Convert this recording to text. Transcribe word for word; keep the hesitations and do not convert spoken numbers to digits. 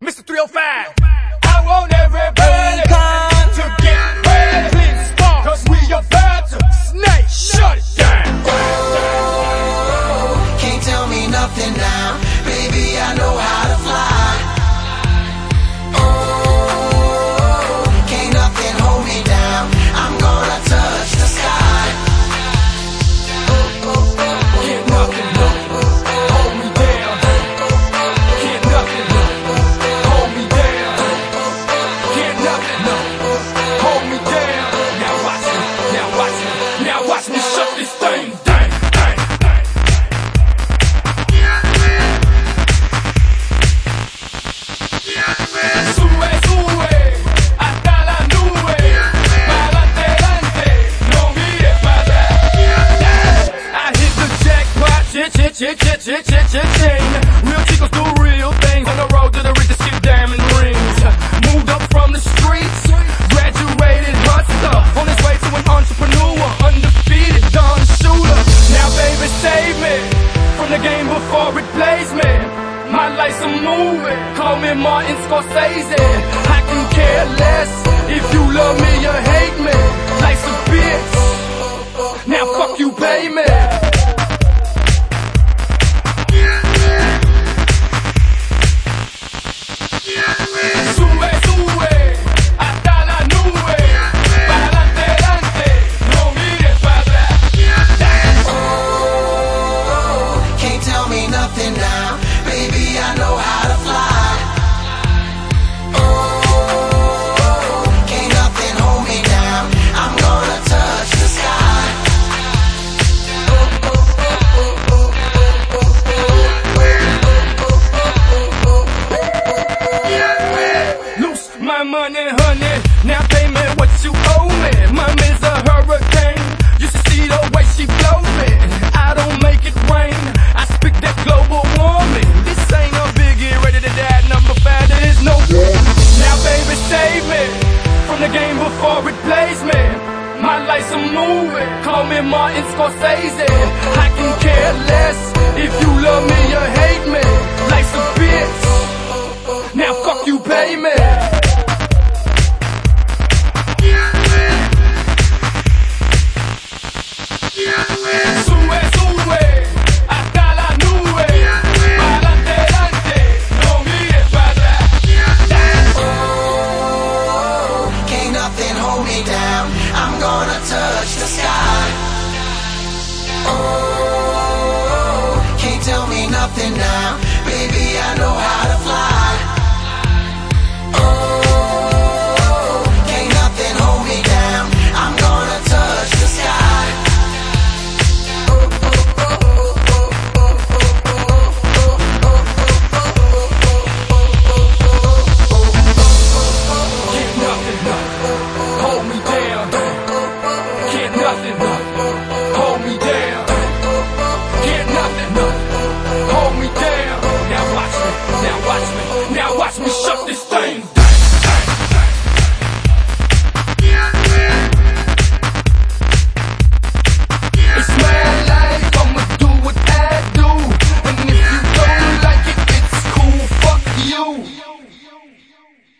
Mister three oh five. I want everybody to get ready. Clean spark, cause we about to snake shut it down. Oh, can't tell me nothing now. Baby, I know how to fly. Oh, can't nothing hold me down. I'm gonna touch the sky. Oh, oh, oh, oh, can't nothing hold me down. Can't nothing hold me down. Can't nothing hold me down. Now watch me, now watch me, now watch me shut this thing down. Sube, sube, hasta la nube, pa'lante, adelante, no mires para atrás. I hit the jackpot, chit, chit, chit, chit, chit, chit, chit, chain. Real chicos do real things on the road to the richest, get diamond rings. Moved up from the streets, graduated hustler, on his way to an entrepreneur, undefeated Don Shooter. Now baby save me from the game before it plays me. My life's a movie, call me Martin Scorsese. I can care less if you love me or hate me. Life's a bitch, now fuck you, pay me. Sube, sube, hasta la nube, pa'lante, adelante, no mires para atrás. oh, can't tell me nothing now. Baby, I know how to fly. Oh, can't nothing hold me down. I'm gonna touch the sky. Oh, oh, oh, oh, oh, oh, oh, oh. Loose my money, honey, now pay me what you owe me. Mommy's a hurricane, you should see the way she blows me. I don't make it rain, I speak that global warming. This ain't a biggie, ready to die, number five, there is no good. Now baby save me from the game before it plays me. My life's a movie, call me Martin Scorsese. I can care less if you love me or hate me. Life's a bitch,